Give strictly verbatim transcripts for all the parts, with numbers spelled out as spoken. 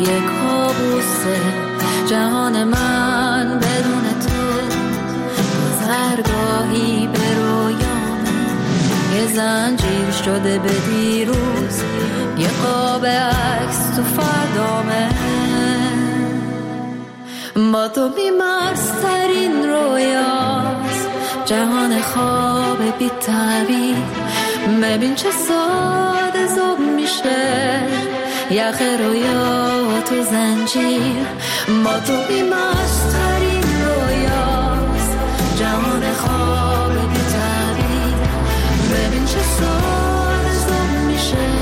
یه کابوسه جهان من بدون تو، گذرگاهی به رویامه، یه زنجیر شده به دیروز، یه قاب عکس تو فردامه. با تو بیمارسترین رویاست جهان خواب بی تعبیر، ببین چه ساده زوب میشه یخ رویا تو زنجیر. با تو بیمارسترین رویاست جهان خواب بی تعبیر، ببین چه ساده زوب میشه.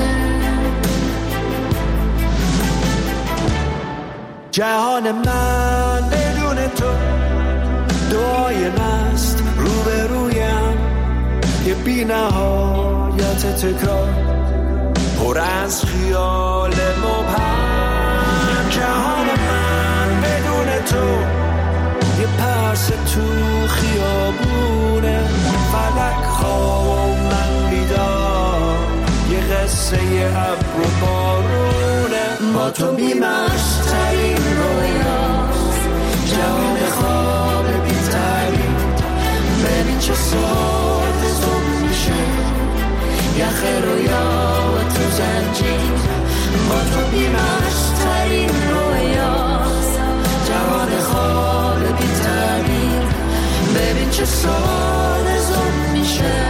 جهان من بدون تو دعای مست رو به رویم، یه بی نهایت تکرار پر از خیال مبهم. جهان من بدون تو یه پرس تو خیابونه، فلک خواب و من بیدار، یه قصه یه ابر و بارونه. با تو بیمشترین رویاست جهان خواب بی تعبیر، ببین چه ساده زوب میشه یخ رویا تو زنجیر. با تو بیمشترین رویاست جهان خواب بی تعبیر، ببین چه ساده زوب میشه،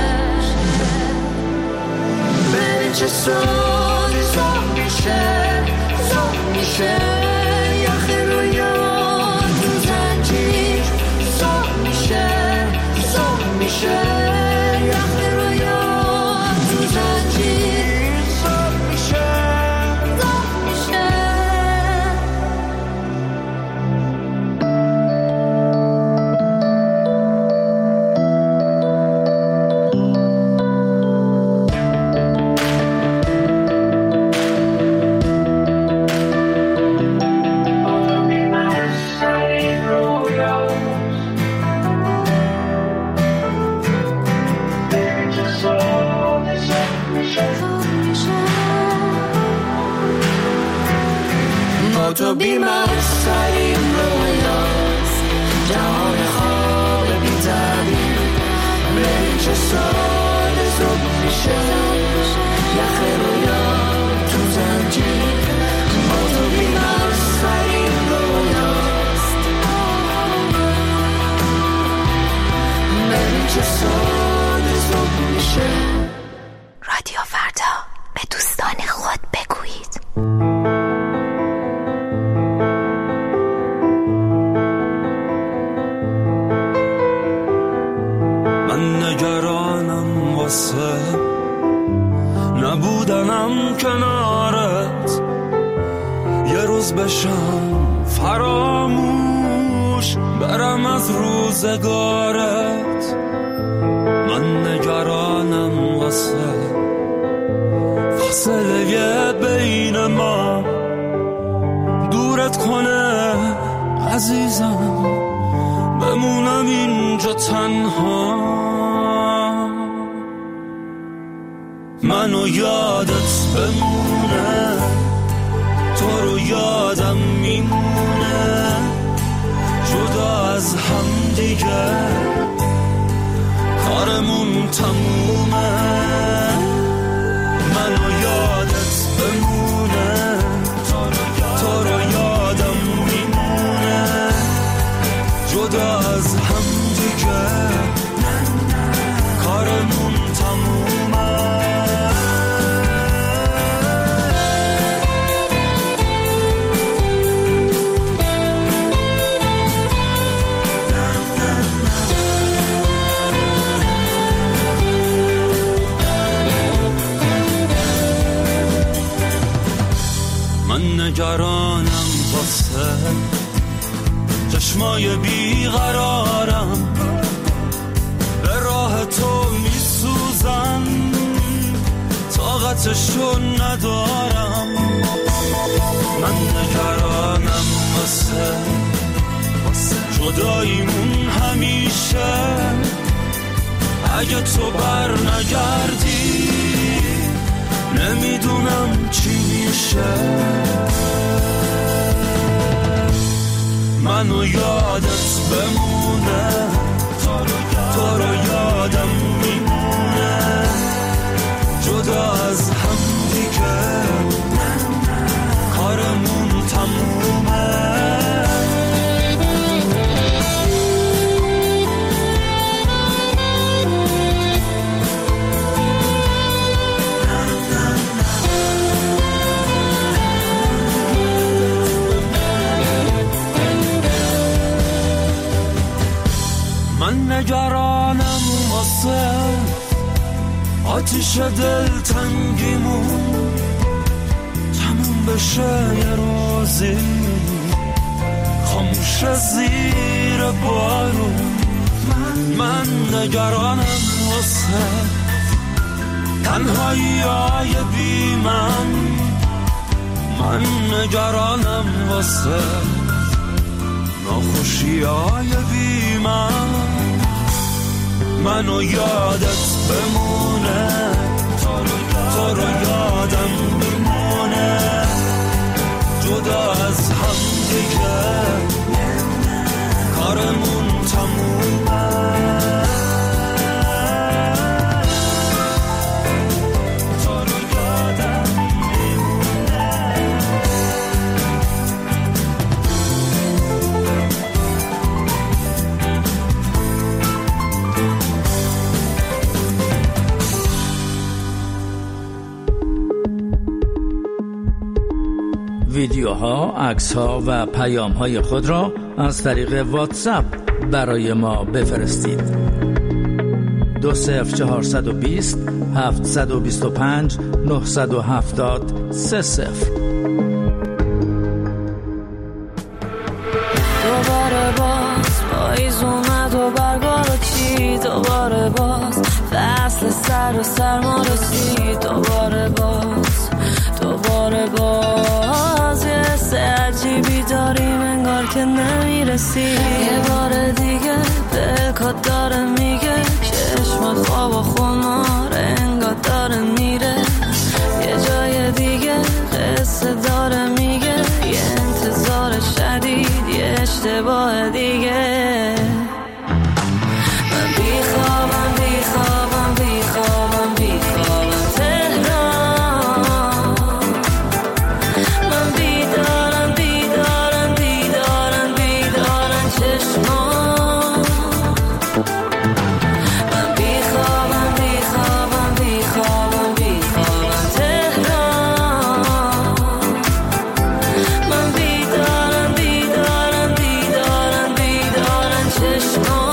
ببین چه ساده زوب میشه، زوب میشه یخ رویا تو زنجیر، زوب میشه، زوب میشه یخ رویا تو زنجیر، زوب میشه، زوب میشه. تو بیمارسترین رویاست جهان خواب بی تعبیر، ببین چه ساده زوب میشه یخ رویا تو زنجیر. با تو بیمارسترین رویاست، ببین چه ساده زوب میشه. رادیو فردا، به دوستان خود بگویید. نگرانم واسه نبودنم کنارت، یه روز بشم فراموش برم از روزگارت. من نگرانم واسه فاصله بین ما دورت کنه عزیزم، بمونم اینجا تنها. منو یادت بمونه، تو رو یادم میمونه، جدا از هم دیگه کارمون تمومه. منو یادت بمونه، تو رو یادم میمونه، جدا از هم دیگه کارمون تمومه. من نگرانم واسه چشمای بیقرارم، به راه تو میسوزن طاقتشو ندارم. من نگرانم واسه جداییمون همیشه، اگه تو بر نگردی نمیدونم چی میشه. منو یادت بمونه، تو رو یادم میمونه، جدا از هم دیگه کارمون تمومه. من نگرانم واسه آتیش دل تنگیمون تموم بشه یه روزی، خاموش زیر بارون. من نگرانم واسه تنهایی های بی من، من نگرانم واسه ناخوشی های بی من. منو یادت بمونه، تو رو یادم میمونه، جدا از هم دیگه کارمون تمومه. ویدیوها، عکس‌ها و پیام‌های خود را از طریق واتساپ برای ما بفرستید. دو صفر چهارصد و بیست هفتصد و بیست و پنج نهصد و هفتاد سه صفر. دوباره باز پاییز اومد و برگا رو چید، دوباره باز فصل سر و سرما رسید، دوباره باز دوباره باز یه حس عجیبی داریم انگار که نمیرسی. یه بار دیگه دلکات داره میگه چشم خواب و خمار انگار داره میره، یه جای دیگه قصه داره میگه یه انتظار شدید یه اشتباه دیگه. من بیخوابم بیخوابم بیخوابم بیخوابم تهران، من بیدارم بیدارم بیدارم بیدارم چشمان. من بیخوابم بیخوابم بیخوابم بیخوابم تهران، من بیدارم بیدارم بیدارم بیدارم چشمان.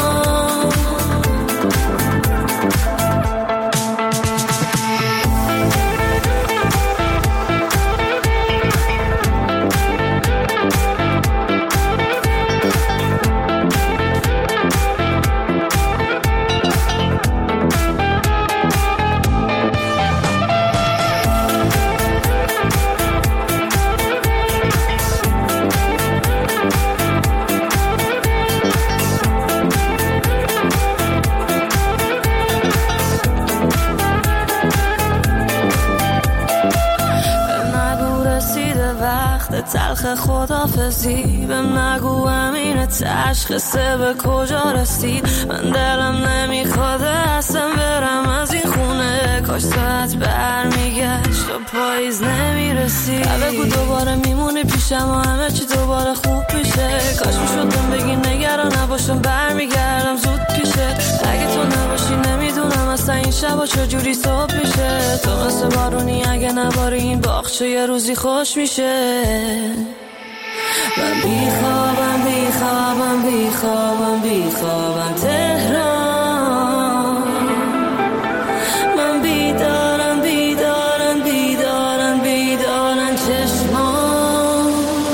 تلخ خدافزی بهم نگو امین تشخیصه به کجا رسید. من دلم نمیخواد اصلا برم از این خونه، کاش ساعت برمیگشت و پاییز نمیرسید. بگو دوباره میمونی پیشم و همه چی دوباره خوب میشه، کاش میشدم بگی نگران نباشم برمیگردم زود پیشه. اگه تو نباشی نمیدونم اصلا این شبا چجوری صبح میشه، تو مثل بارونی اگه نباری این باغچه یه روزی خوش میشه. من بیخوابم بیخوابم بیخوابم بیخوابم تهران، من بیدارم بیدارم بیدارم بیدارم چشمان.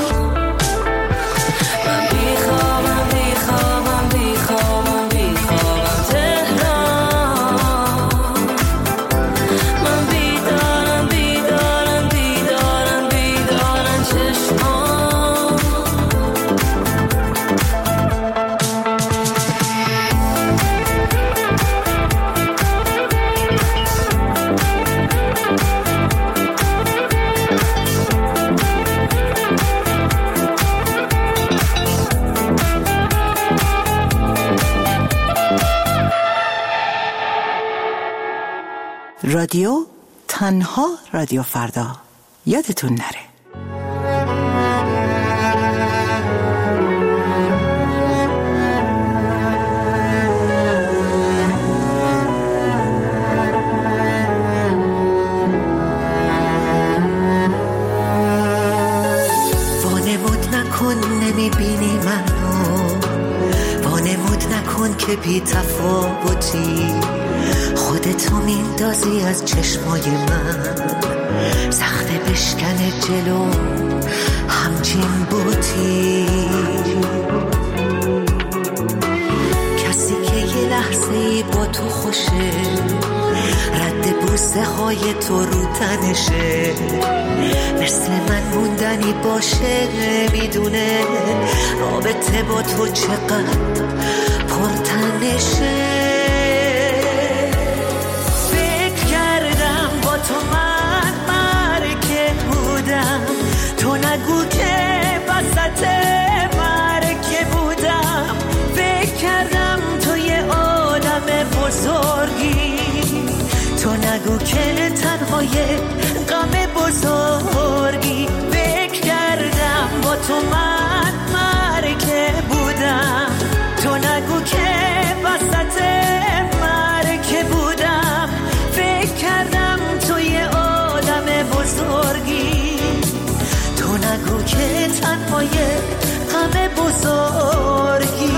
من بیخوابم بیخوابم بیخوابم بیخوابم تهران، من بیدارم بیدارم بیدارم بیدارم چشمان. رادیو تنها رادیو فردا، یادتون نره. وانمود نکن نمیبینی منو، وانمود نکن که بی تفاوتی، خودتو میندازی از چشمای من، سخته بشکنه جلو همچین بوتی. کسی که یه لحظه با تو خوشه، رد بوسه های تو رو تنشه، مثل من موندنی باشه، میدونه رابطه با تو چقدر پرتنشه. تو من مرکه بودم، تو نگو که وسط مرکه بودم، فکر کردم تو یه آدم بزرگی، تو نگو که تنهای غم بزرگی، فکر کردم با تو من مرکه بودم، تو نگو که وسط مرکه بودم، فکر کردم بزرگی، تو نگو که تنهای غم بزرگی.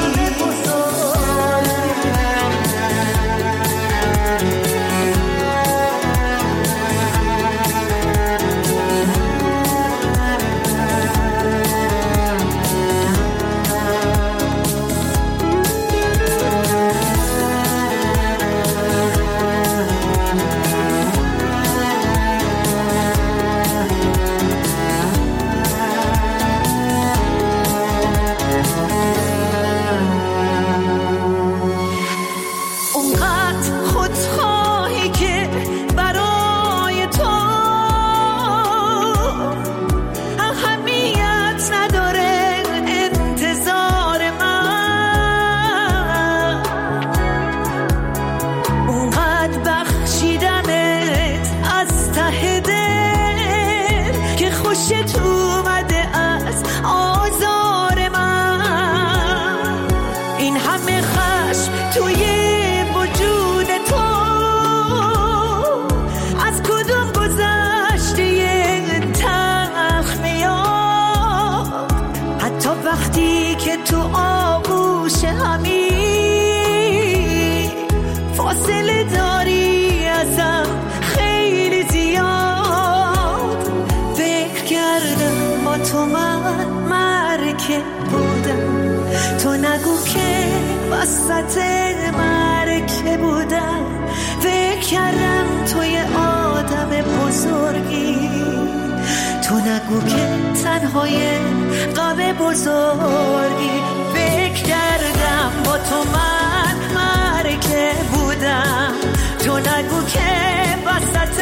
وسط مرکه بودم، فکر کردم توی آدم بزرگی، تو نگو که تنهای غم بزرگی، فکر کردم با تو من مرکه بودم، تو نگو که وسط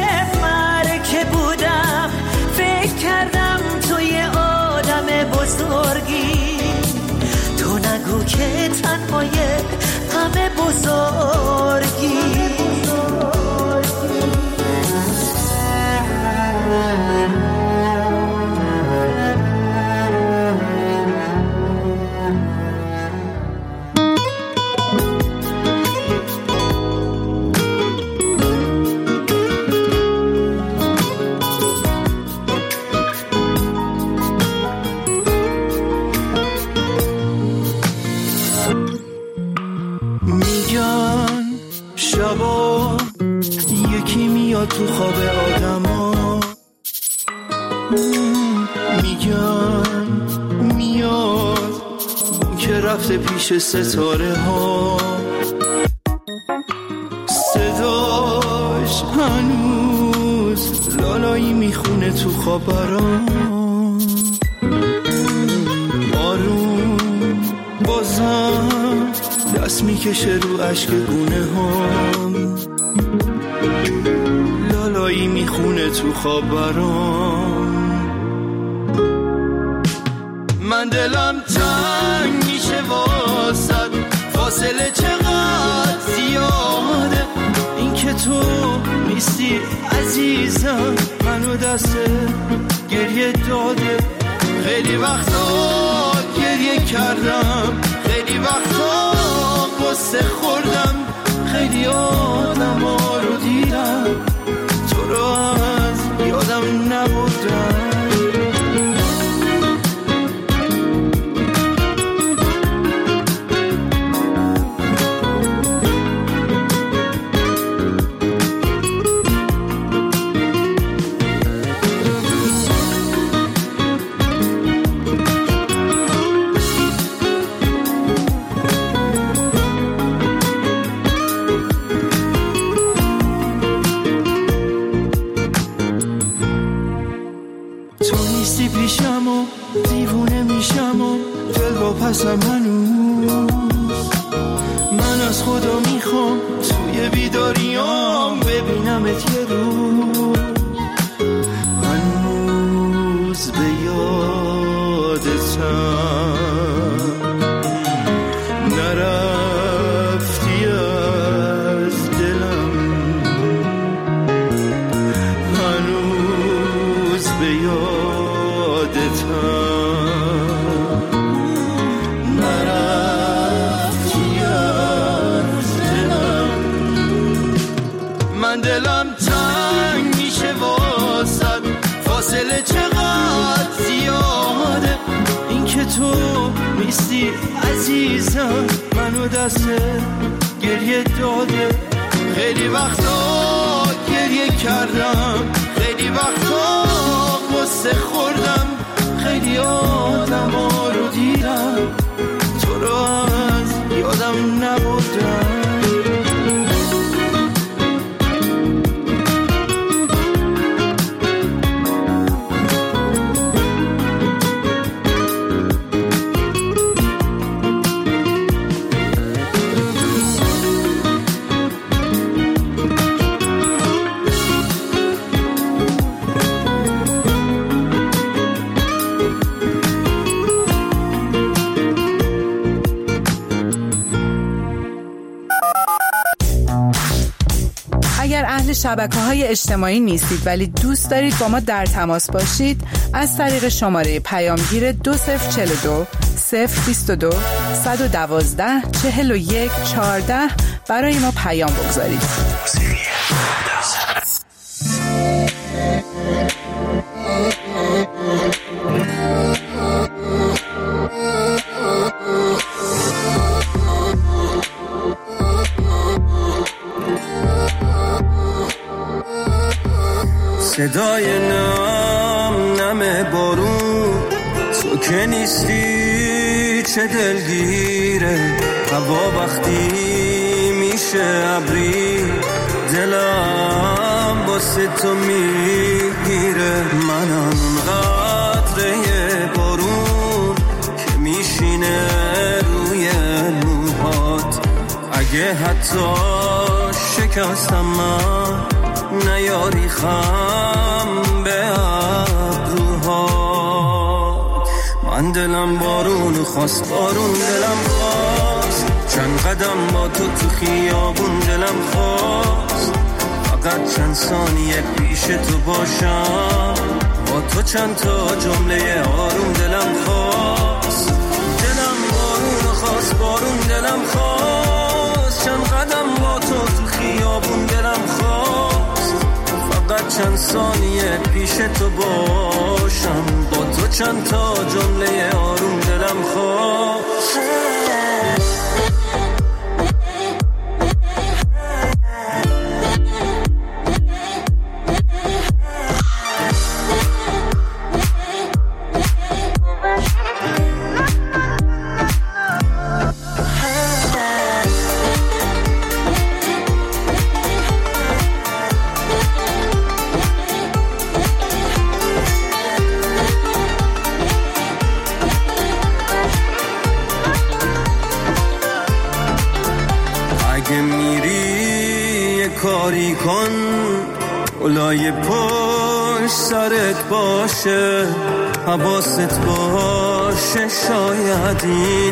مرکه بودم، فکر کردم توی آدم بزرگی، تو نگو که تنهای غم بزرگی. تو خواب آدما میگن میاد که رفته پیش ستاره ها، صداش هنوز لالایی میخونه تو خواب برام، آروم بازم دست میکشه رو عشق گونه هم، لالایی میخونه تو خواب برام. من دلم تنگ میشه واسد، فاصله چقدر زیاده، این که تو نیستی عزیزم، منو دست گریه داده. خیلی وقتا گریه کردم، خیلی وقتا قصه خوردم، خیلی آدم ها رو دیدم، تو رو از یادم نبردم. پیشم و دیوونه میشم و دل با پسم هنوز. من از خدا میخوام توی بیداریام ببینمت یه روز. هنوز به یادتم نرفتی از دلم، هنوز به یادتم نرفتی از دلم. من دلم تنگ میشه واسد، فاصله چقدر زیاده. این که تو نیستی عزیزم، منو دست گریه داده. خیلی وقتا گریه کردم، خیلی وقتا قصه خوردم، خیلی آدم ها رو دیدم، تو رو از یادم نبردم. شبکه‌های اجتماعی نیستید ولی دوست دارید با ما در تماس باشید، از طریق شماره پیامگیر دو صفر چهل و دو صفر بیست و دو صد و دوازده چهل و یک چهارده برای ما پیام بگذارید. صدای نم نم بارون، تو که نیستی چه دلگیره. هوا وقتی میشه ابری، دلم واسه تو میگیره. منم اون قطره بارون که میشینه روی موهات. اگه حتی شکستم من نیاری خم به ابروها. من دلم بارون خواست، بارون دلم خواست، چند قدم با تو تو خیابون دلم خواست. فقط چند ثانیه پیش تو باشم، با تو چند تا جمله آروم دلم خواست. دلم بارون خواست، بارون دلم خواست، چند قدم با تو تو خیابون دلم خواست. فقط چند ثانیه پیش تو باشم، با تو چند تا جمله آروم دلم خواست. کاری کن اولای پشت بارش سرت باشه، حواست باشه، شاید این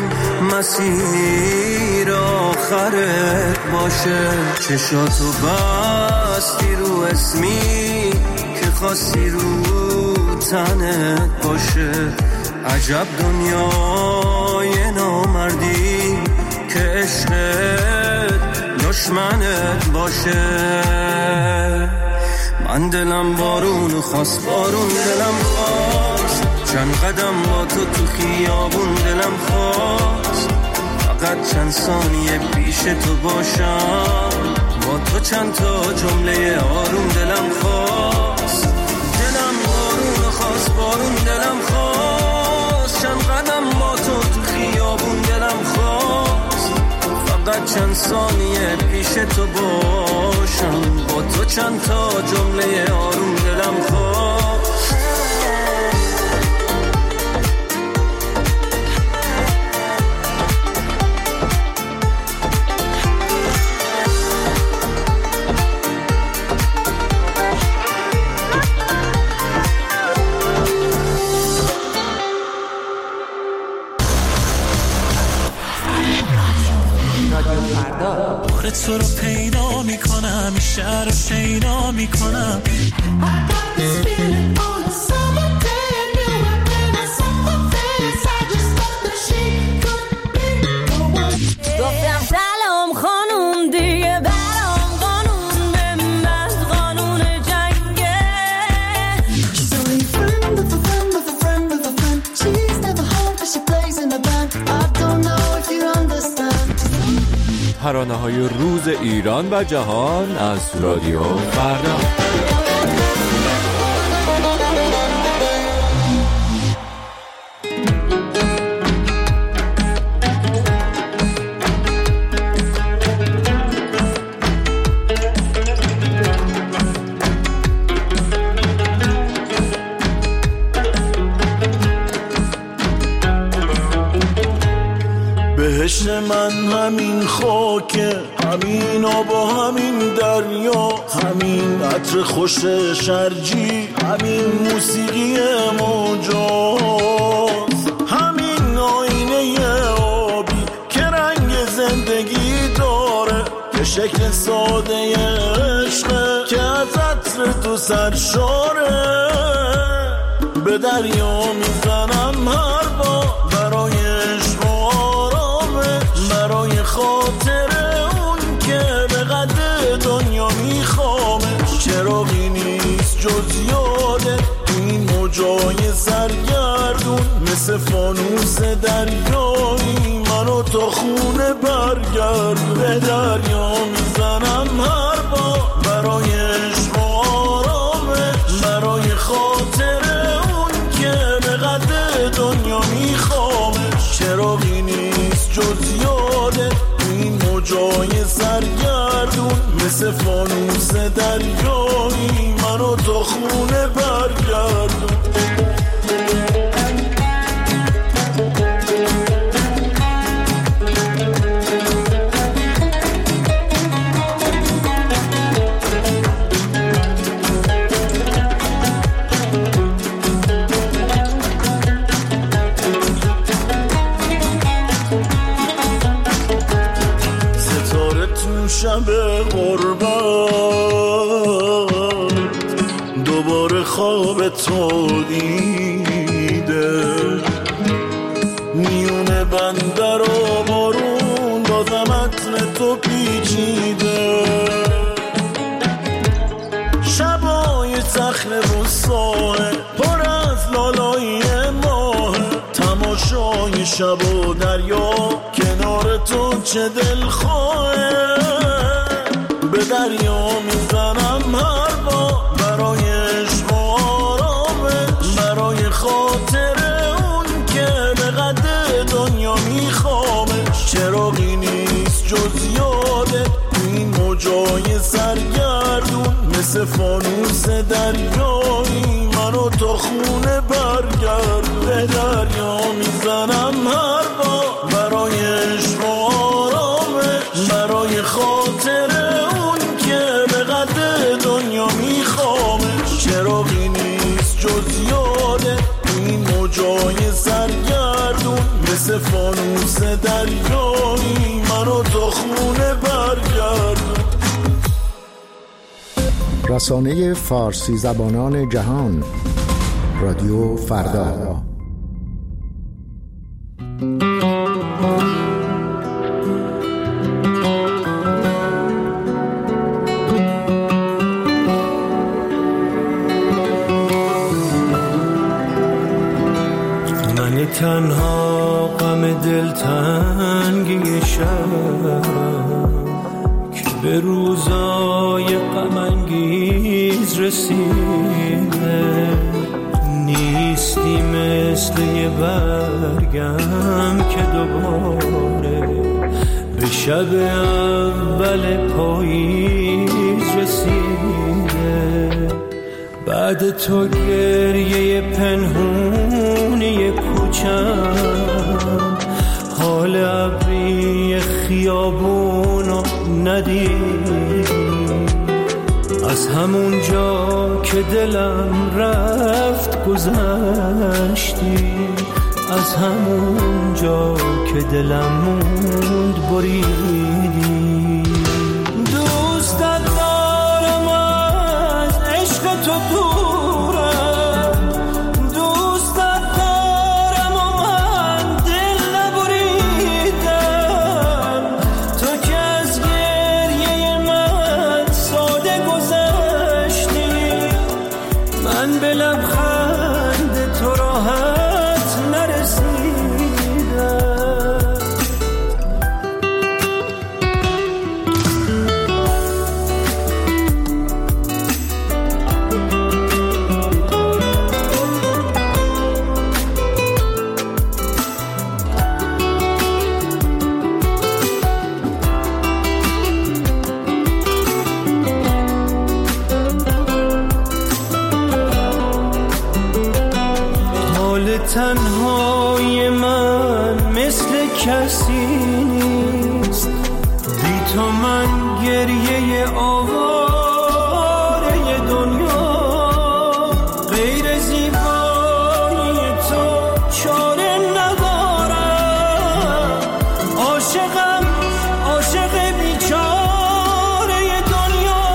مسیر آخرت باشه. چشاتو بستی رو اسمی که خاصی رو تنت باشه. عجب دنیای نامردی که عشقت دشمنت باشه. من دلم بارون خواست، بارون دلم خواست، چند قدم با تو تو خیابون دلم خواست. فقط چند ثانیه پیش تو باشم، با تو چند تا جمله آروم دلم خواست. دلم بارون خواست، بارون دلم خواست، چند قدم با تو تو خیابون دلم خواست. فقط چند ثانیه پیش تو باشم، با تو چند تا جمله آروم دلم خواست. تو رو پیدا میکنم، این شهر رو شیدا میکنم. گفتم سلام خانوم دیگه برام قانون به من قانون جنگه. She's only a friend of a friend of a friend of a friend. She's never home but she plays in a band. I don't know if you understand. ترانه‌های روز ایران و جهان از رادیو فردا. بهشت من همین خاکه، همین آب و همین دریا، همین عطر خوش شرجی، همین موسیقی موجاست، همین آینه آبی که رنگ زندگی داره، که شکل ساده عشقه که از عطر تو سرشاره. به دریا میزنم هر بار برای عشق و آرامش، برای خاطر اون که به قدر دنیا میخوامش. چراغی نیست جز یاده این موجای سرگردون، مثل فانوس دریایی منو تا خونه برگرد. به دریا میزنم هر بار برای عشق و آرامش، برای خاطر اون که به قدر دنیا میخوامش. چراغی نیست جز یاده این موجای سرگردون، مثل فانوس دریایی منو تا خونه برگردون. شب غربت دوباره خواب تو دیده، میونه بندر و بارون بازم عطر تو پیچیده. شبای صخره و ساحل پر از لالایی ماه، تماشای شب و دریا کنار تو چه دلخواهه. به دریا میزنم هر بار برای عشق و آرامش، برای خاطر اون که به قدر دنیا میخوامش. چراغی نیست جز یاده این موجای سرگردون، مثل فانوس دریایی منو تا خونه برگرد. به دریا میزنم هر بار برای عشق و آرامش، برای خاطر اون که به قدر دنیا میخوامش. چراغی نیست رسانه فارسی زبانان جهان، رادیو فردا. من تنها غم دلتنگی شب که به روزای غم انگیز رسیده، نیستی مثل یه برگم که دوباره به شب اول پاییز رسیده. بعد تو گریه پنهونی کوچم، حال ابری خیابونو ندیدی. از همون جا که دلم رفت گذشتی، از همون جا که دلم موند بریدی. دوستت دارم از عشق تو دورم، دوستت دارم و من دل نبریدم. تو که از گریه من ساده گذشتی، من به لبخند تو راحت نرسیدم. تنهای من مثل کسی نیست، بی تو من گریه آواره دنیا. غیر زیبایی تو چاره ندارم، عاشقم عاشق بیچاره دنیا.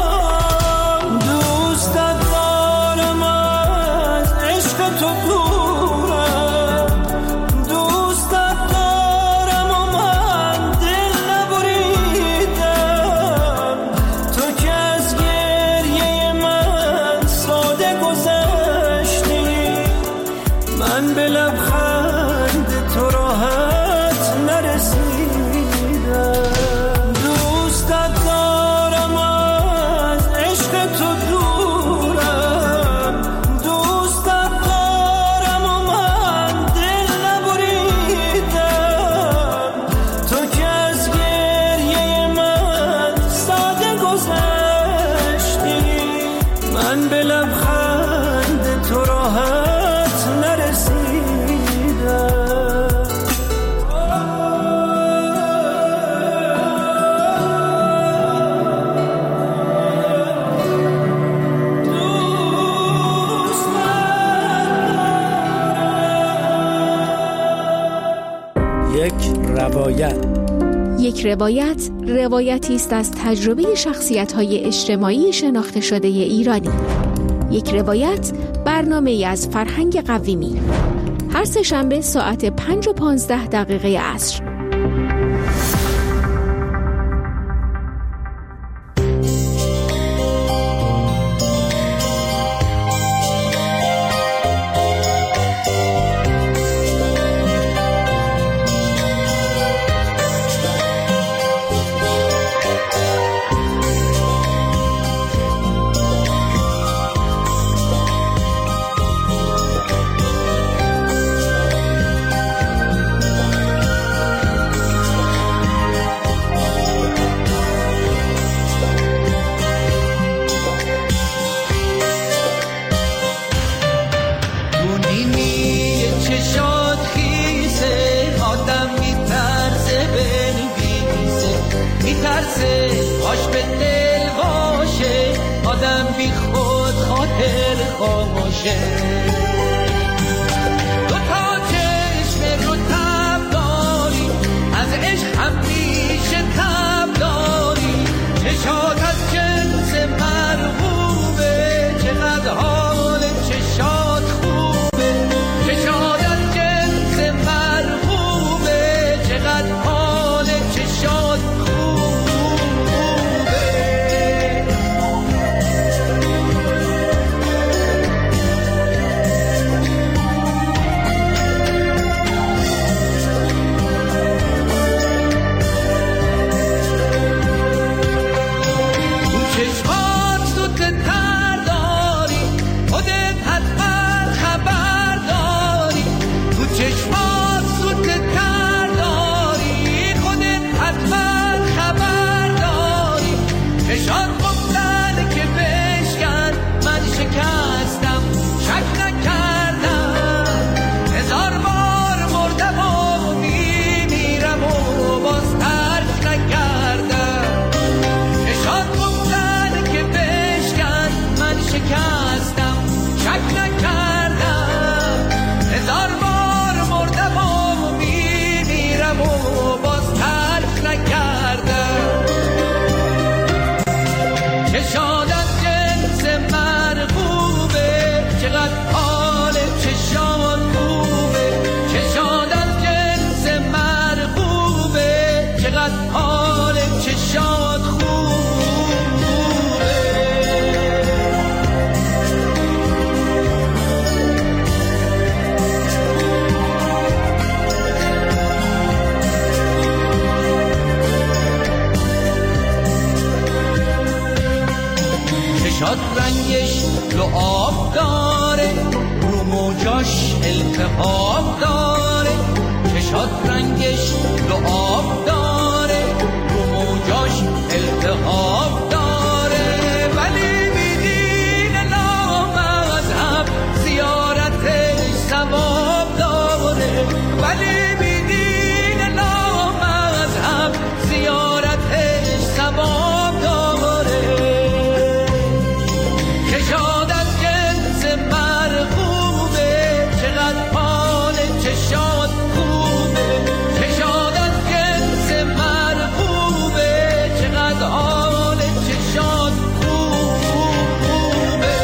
دوستت دارم از عشق تو یک روایت روایتی است از تجربه شخصیت‌های اجتماعی شناخته شده ایرانی. یک روایت برنامه‌ای از فرهنگ قویمی. هر سه شنبه ساعت پنج و پانزده دقیقه عصر. دو تا چشم رو تب داری، از عشق همیشه تب داری. چشات از جنس مرغوب التهاب داره، چشات رنگش دو آب داره، رو موجاش التهاب داره، ولی میدین نامذهب زیارتش ثواب داره، ولی میدین نامذهب زیارتش ثواب داره. کشاد از جنس مرغوبه، چقدر حال چشاد خوبه، کشاد از جنس مرغوبه، چقدر حال چشاد خوبه.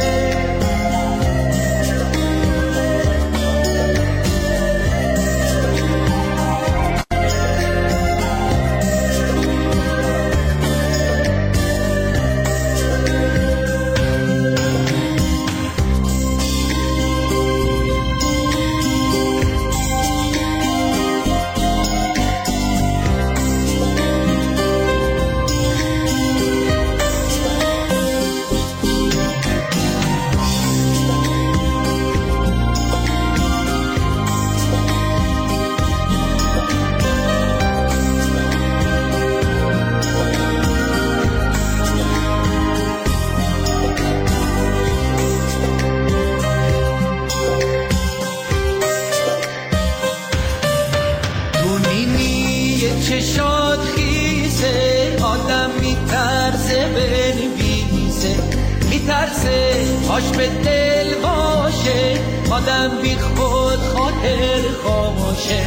چشات خیزه آدم میترسه بنویسه، میترسه هاش به دل باشه، آدم بی خود خاطر خاموشه.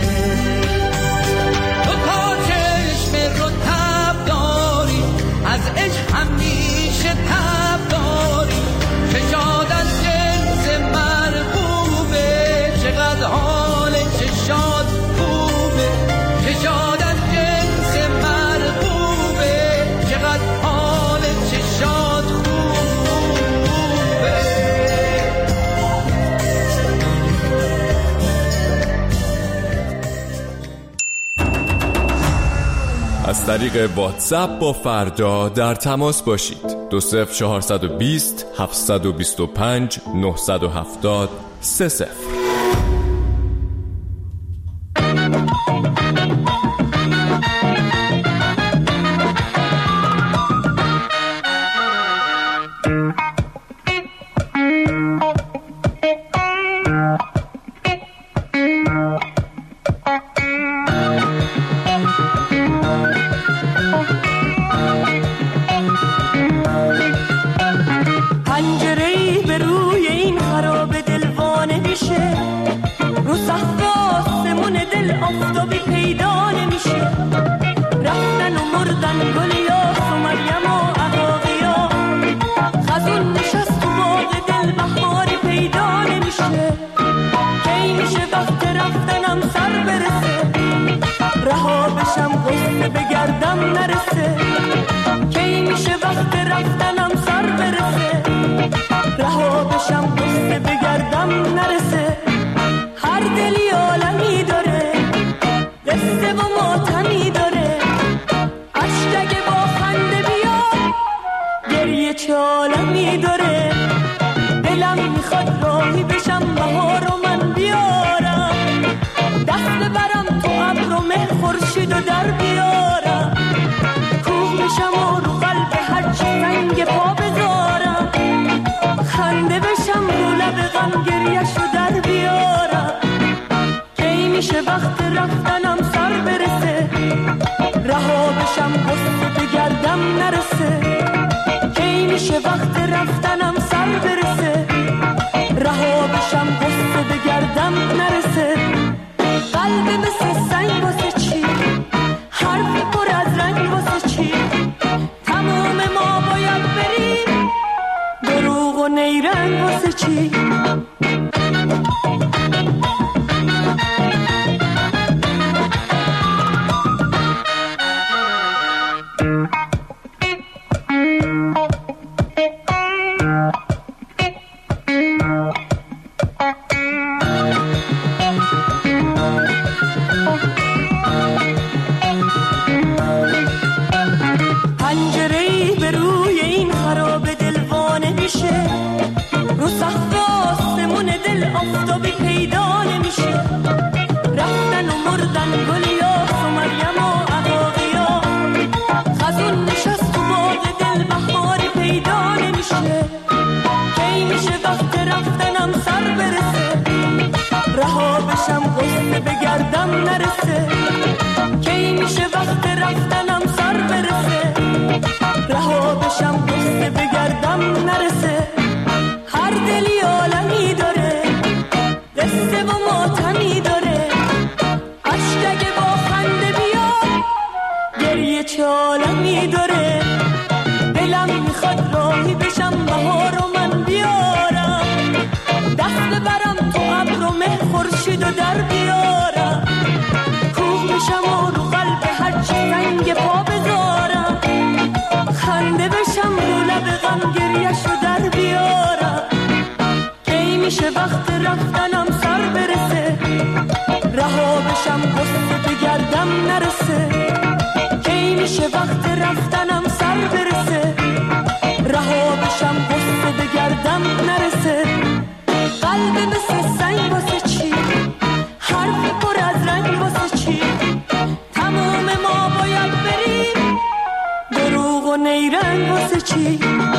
تو تا چشم رو تب داری، از عشق همیشه تب داری، چشات از جنس مرغوبه، چقدر حال چشات خوبه، چشات از جنس مرغوبه، چقدر حال چشات خوبه. از طریق واتساپ با فردا در تماس باشید. دو صفر چهارصد و بیست هفتصد و بیست و پنج نهصد و هفتاد سه صفر. پنجره‌ای به روی این خراب دلوانه میشه، رو سقف آسمون دل آفتابی پیدا نمیشه، رفتن و مردن گلیاس و مریم و عقاقیا، خزون نشست تو باغ دل بهاری پیدا نمیشه، کی میشه وقت رفتنم سر برسه، رها بشم غصه بگردم نرسه، کی میشه وقت رفتنم سر برسه، رها بشم قصه بگردم نرسه. هر دلی عالمی داره، قصه و ماتمی داره، عشق اگه با خنده بیا، گریه چه عالمی داره. دلم میخواد راهی بشم بهار رو من بیارم، دست ببرم تو ابر و مه خورشید و در بیارم، کوه میشم و رو قلب هرچی سنگ پا بذارم، خنده بشم رو لب غم گریه‌شو در بیارم. کی میشه وقت رفتنم سر برسه، رها بشم قصه بگردم نرسه، کی میشه وقت رفتنم سر برسه، رها بشم قصه بگردم نرسه. قلب مثل سنگ واسه چی، حرف پر از رنگ واسه چی، تمام ما باید بریم، دروغ و نیرنگ واسه چی. آفتابی پیدا نمیشه. رفتن و مردن گلیاس و مریم و عقاقیا، خزون نشست تو باغ دل بهاری پیدا نمیشه. کی میشه وقت رفتنم سر برسه، رها بشم غصه بگردم نرسه. کی میشه وقت رفتنم سر برسه، رها بشم غصه بگردم نرسه. هر دلی عالمی داره، قصه و ماتمی داره. عشق اگه با خنده بیاد، گریه چه عالمی داره. دلم میخواد راهی بشم بهار و من بیارم، دست ببرم تو ابر و مه خورشید و در بیارم. کوه میشم و رو قلب هرچی سنگ پا بذارم، خنده بشم رو لب غم گریه‌شو در بیارم. کی میشه وقت رفتنم سر برسه، رها بشم غصه بگردم نرسه. کی میشه وقت رفتنم سر برسه، رها بشم غصه بگردم نرسه. قلب مثل سنگ واسه چی، حرف پر از رنگ واسه چی. تمام ما باید بریم، دروغ و نیرنگ واسه چی.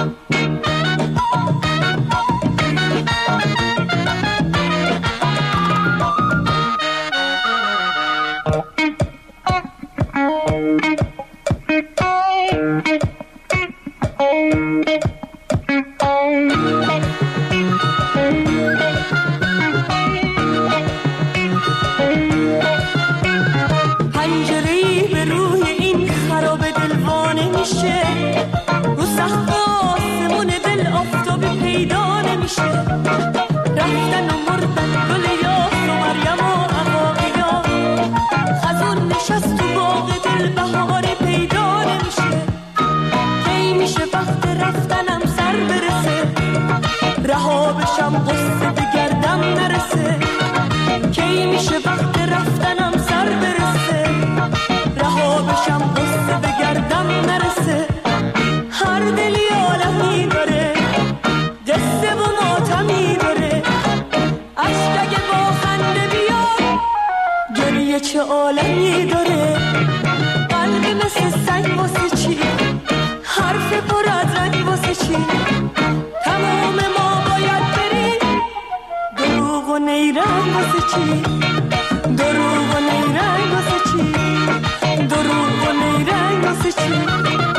پنجره‌ای به روی این خراب دلوانه میشه، رو سقف آسمون دل آفتابی پیدا نمیشه. رفتن و مردن گل یاس و مریم و عقاقیا، خزون نشست تو باغ دل بهاری پیدا نمیشه. کی میشه وقت رفتنم سر برسه، رها بشم غصه بگردم نرسه. کی میشه وقت رفتنم سر برسه، رها بشم غصه بگردم نرسه. هر دلی عالمی داره، قصه و ماتمی داره. عشق اگه با خنده بیاد، گریه چه عالمی داره. قلب مثل سنگ واسه چی، حرف پر از رنگ واسه چی. تمام ما باید بریم، دروغ و نیرنگ واسه چی. دروغ و نیرنگ واسه چی. دروغ و نیرنگ واسه چی.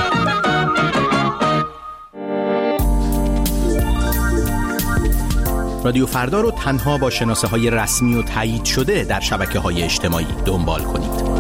رادیو فردا رو تنها با شناسه های رسمی و تایید شده در شبکه های اجتماعی دنبال کنید.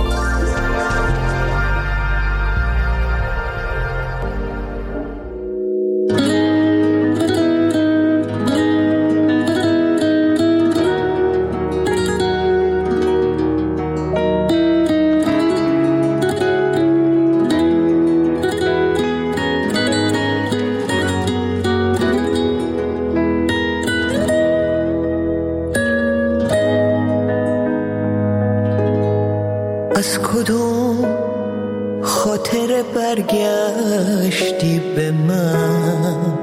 از کدوم خاطر برگشتی به من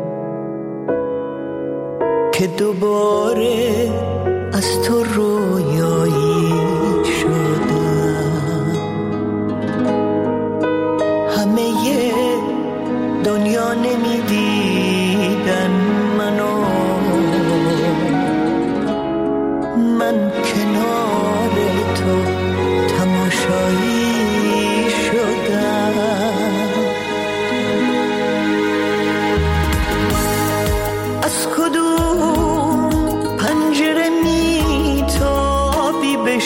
که دوباره از تو رویایی شدم. همه دنیا نمیدیدن منو، من کنار تو تماشایی شدم. از کدوم پنجره میتابی به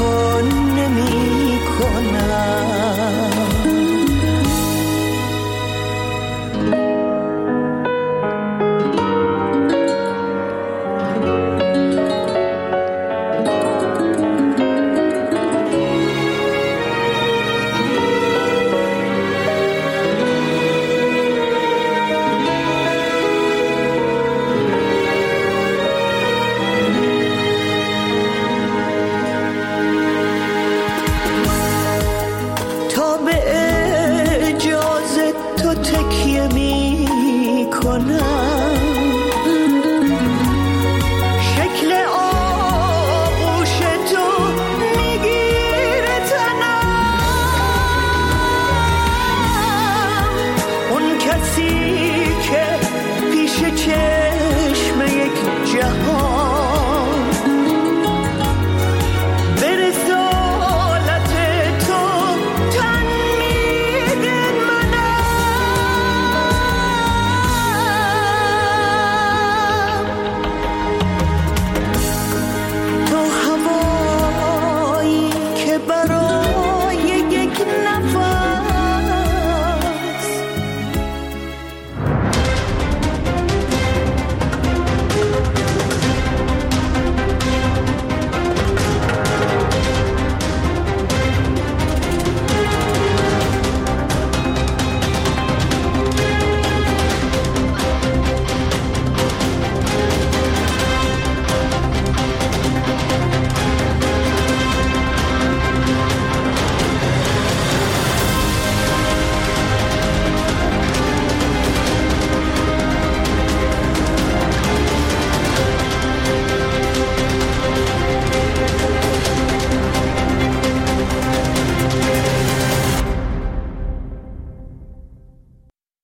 خود